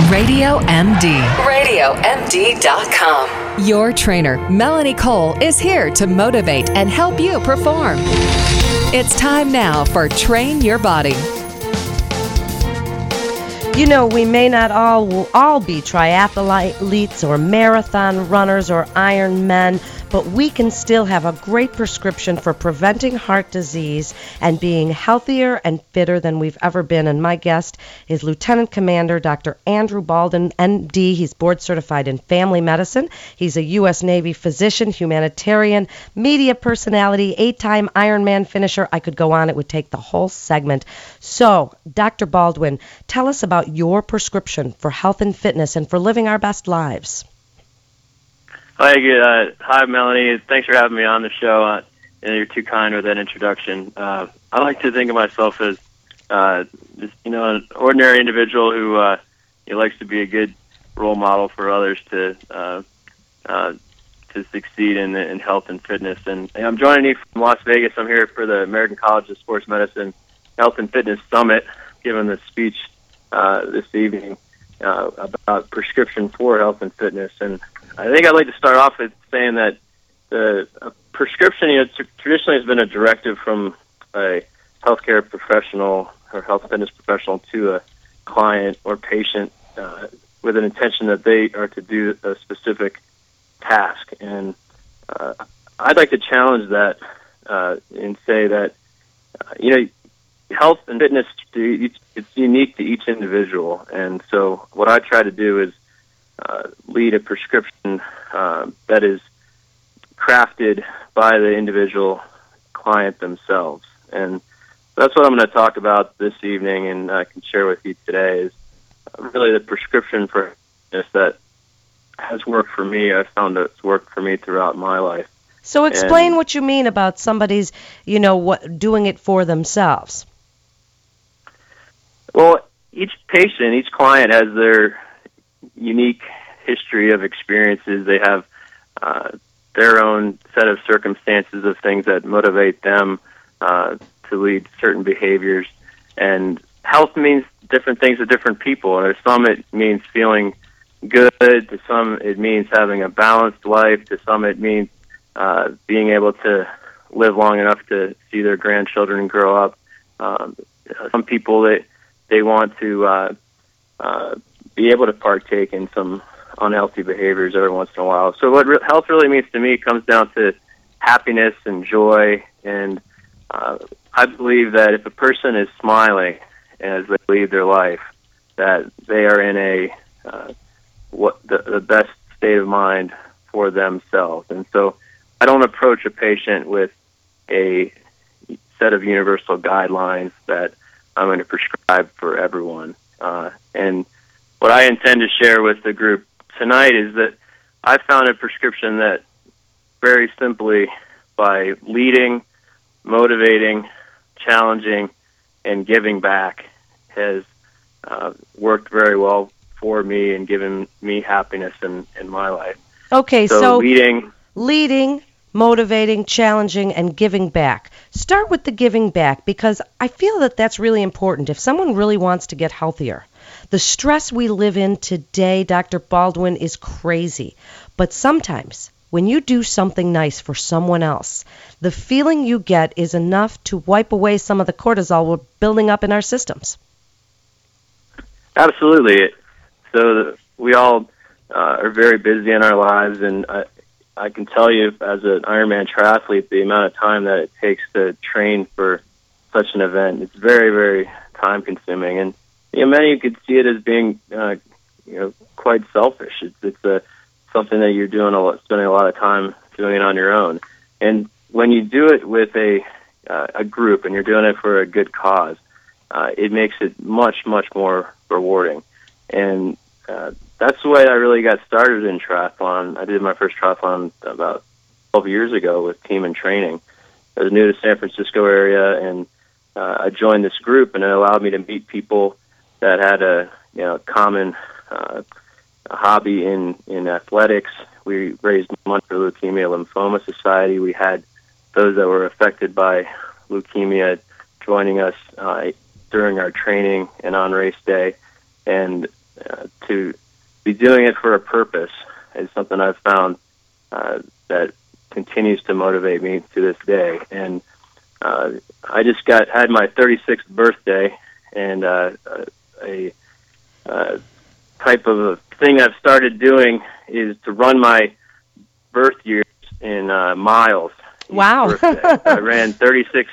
Radio MD. RadioMD.com. Your trainer, Melanie Cole, is here to motivate and help you perform. It's time now for Train Your Body. You know, we may not all be triathletes or marathon runners or Ironmen, but we can still have a great prescription for preventing heart disease and being healthier and fitter than we've ever been. And my guest is Lieutenant Commander Dr. Andrew Baldwin, MD. He's board certified in family medicine. He's a U.S. Navy physician, humanitarian, media personality, 8-time Ironman finisher. I could go on. It would take the whole segment. So, Dr. Baldwin, tell us about your prescription for health and fitness and for living our best lives. Hi, Melanie. Thanks for having me on the show. And you're too kind with that introduction. I like to think of myself as just, an ordinary individual who likes to be a good role model for others to succeed in health and fitness. And I'm joining you from Las Vegas. I'm here for the American College of Sports Medicine Health and Fitness Summit, giving the speech this evening about prescription for health and fitness. And I think I'd like to start off with saying that a prescription, traditionally has been a directive from a healthcare professional or health fitness professional to a client or patient with an intention that they are to do a specific task. And I'd like to challenge that and say that, health and fitness, it's unique to each individual. And so what I try to do is lead a prescription that is crafted by the individual client themselves. And that's what I'm going to talk about this evening and I can share with you today is really the prescription for fitness that has worked for me. I've found it's worked for me throughout my life. So explain what you mean about somebody's, doing it for themselves. Well, each patient, each client has their unique history of experiences. They have their own set of circumstances of things that motivate them to lead certain behaviors. And health means different things to different people. And to some it means feeling good. To some it means having a balanced life. To some it means being able to live long enough to see their grandchildren grow up. Some people, they want to be able to partake in some unhealthy behaviors every once in a while. So what health really means to me comes down to happiness and joy. And I believe that if a person is smiling as they lead their life, that they are in the best state of mind for themselves. And so I don't approach a patient with a set of universal guidelines that I'm going to prescribe for everyone. And what I intend to share with the group tonight is that I found a prescription that very simply by leading, motivating, challenging, and giving back has worked very well for me and given me happiness in my life. Okay, so leading, motivating, challenging, and giving back. Start with the giving back because I feel that that's really important. If someone really wants to get healthier, the stress we live in today, Dr. Baldwin, is crazy. But sometimes when you do something nice for someone else, the feeling you get is enough to wipe away some of the cortisol we're building up in our systems. Absolutely. So we all are very busy in our lives, and I can tell you as an Ironman triathlete, the amount of time that it takes to train for such an event, it's very, very time-consuming. And many could see it as being, quite selfish. It's something that you're spending a lot of time doing it on your own. And when you do it with a group and you're doing it for a good cause, it makes it much, much more rewarding. And that's the way I really got started in triathlon. I did my first triathlon about 12 years ago with Team and Training. I was new to San Francisco area, and I joined this group, and it allowed me to meet people that had a common hobby in athletics. We raised money for Leukemia Lymphoma Society. We had those that were affected by leukemia joining us during our training and on race day. And to be doing it for a purpose is something I've found that continues to motivate me to this day. And I just had my 36th birthday, and a type of a thing I've started doing is to run my birth years in miles. Wow. I ran 36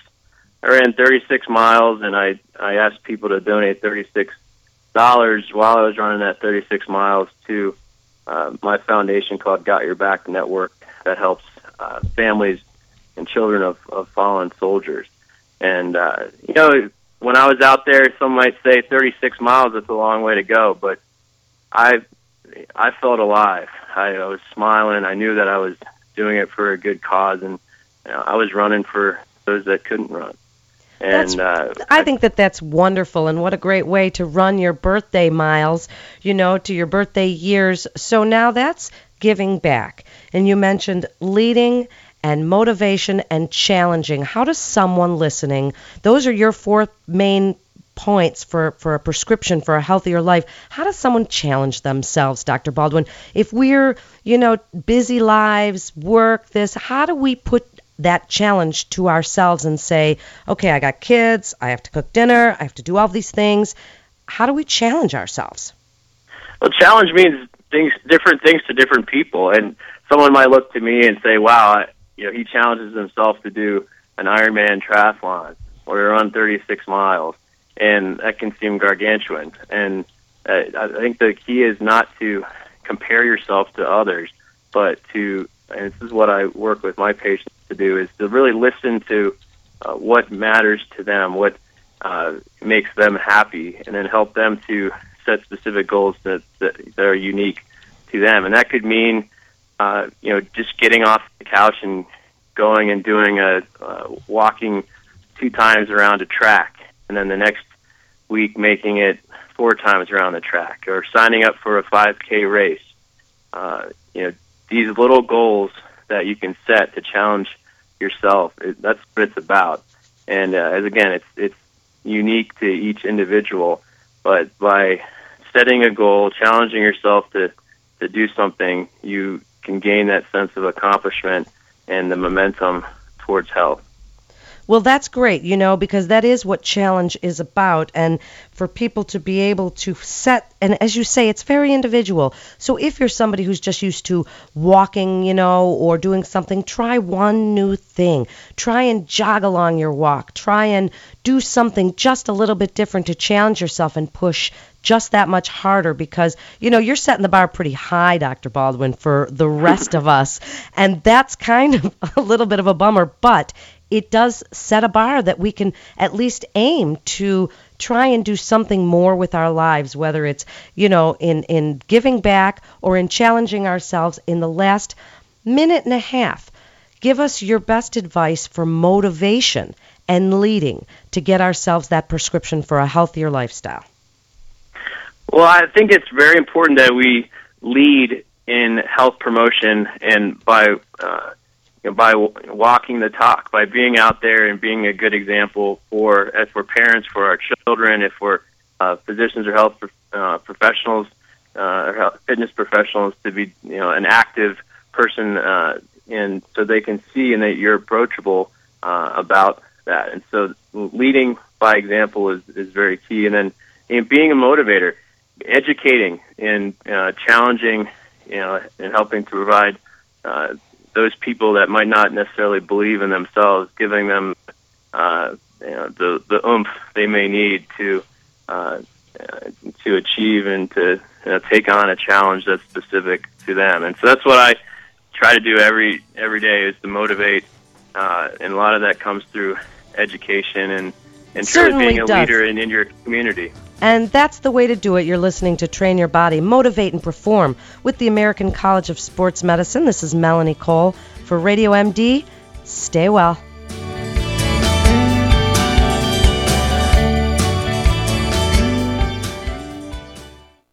miles, and I asked people to donate $36 while I was running that 36 miles to my foundation called Got Your Back Network that helps families and children of fallen soldiers. And, when I was out there, some might say 36 miles is a long way to go, but I felt alive. I was smiling. I knew that I was doing it for a good cause, and I was running for those that couldn't run. And I think that's wonderful, and what a great way to run your birthday miles, to your birthday years. So now that's giving back. And you mentioned leading and motivation and challenging. How does someone listening, those are your 4 main points for a prescription for a healthier life. How does someone challenge themselves, Dr. Baldwin? If we're, busy lives, work, how do we put that challenge to ourselves and say, okay, I got kids, I have to cook dinner, I have to do all these things. How do we challenge ourselves? Well, challenge means different things to different people. And someone might look to me and say, wow, he challenges himself to do an Ironman triathlon or to run 36 miles. And that can seem gargantuan. And I think the key is not to compare yourself to others, but and this is what I work with my patients to do, is to really listen to what matters to them, what makes them happy, and then help them to set specific goals that are unique to them. And that could mean, just getting off the couch and going and doing walking 2 times around a track, and then the next week making it 4 times around the track, or signing up for a 5K race. These little goals that you can set to challenge yourself, that's what it's about. And it's unique to each individual, but by setting a goal, challenging yourself to do something, you can gain that sense of accomplishment and the momentum towards health. Well, that's great, because that is what challenge is about. And for people to be able to set, and as you say, it's very individual. So if you're somebody who's just used to walking, or doing something, try one new thing. Try and jog along your walk. Try and do something just a little bit different to challenge yourself and push just that much harder, because, you're setting the bar pretty high, Dr. Baldwin, for the rest of us. And that's kind of a little bit of a bummer, but it does set a bar that we can at least aim to try and do something more with our lives, whether it's, in giving back or in challenging ourselves. In the last minute and a half, give us your best advice for motivation and leading to get ourselves that prescription for a healthier lifestyle. Well, I think it's very important that we lead in health promotion, and by walking the talk, by being out there and being a good example if we're parents, for our children, if we're physicians or health professionals, or fitness professionals, to be an active person, and so they can see and that you're approachable about that. And so leading by example is very key. And then being a motivator, educating and challenging, and helping to provide those people that might not necessarily believe in themselves, giving them the oomph they may need to achieve and to take on a challenge that's specific to them. And so that's what I try to do every day, is to motivate, and a lot of that comes through education and truly being a leader in your community. And that's the way to do it. You're listening to Train Your Body, Motivate and Perform with the American College of Sports Medicine. This is Melanie Cole for Radio MD. Stay well.